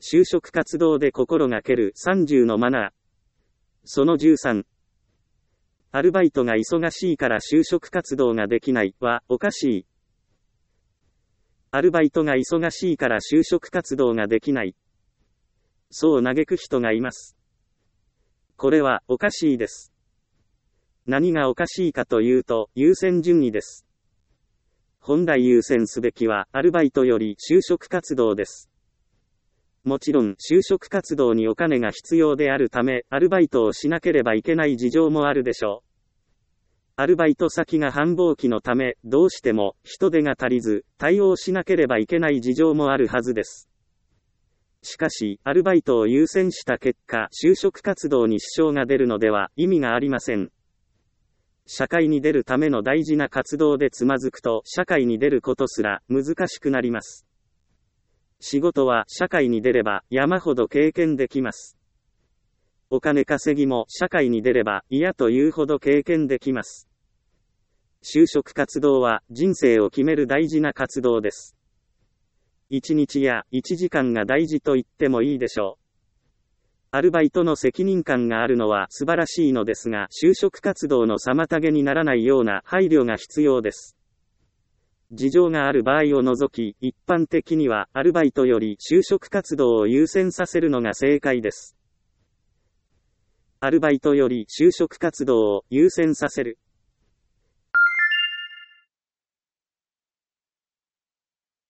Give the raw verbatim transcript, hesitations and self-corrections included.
就職活動で心がけるさんじゅうのマナー。そのじゅうさん。アルバイトが忙しいから就職活動ができないはおかしい。アルバイトが忙しいから就職活動ができない。そう嘆く人がいます。これはおかしいです。何がおかしいかというと、優先順位です。本来優先すべきはアルバイトより就職活動です。もちろん就職活動にお金が必要であるため、アルバイトをしなければいけない事情もあるでしょう。アルバイト先が繁忙期のため、どうしても人手が足りず、対応しなければいけない事情もあるはずです。しかし、アルバイトを優先した結果、就職活動に支障が出るのでは意味がありません。社会に出るための大事な活動でつまずくと、社会に出ることすら難しくなります。仕事は社会に出れば山ほど経験できます。お金稼ぎも社会に出れば嫌というほど経験できます。就職活動は人生を決める大事な活動です。一日や一時間が大事と言ってもいいでしょう。アルバイトの責任感があるのは素晴らしいのですが、就職活動の妨げにならないような配慮が必要です。事情がある場合を除き、一般的にはアルバイトより就職活動を優先させるのが正解です。アルバイトより就職活動を優先させる。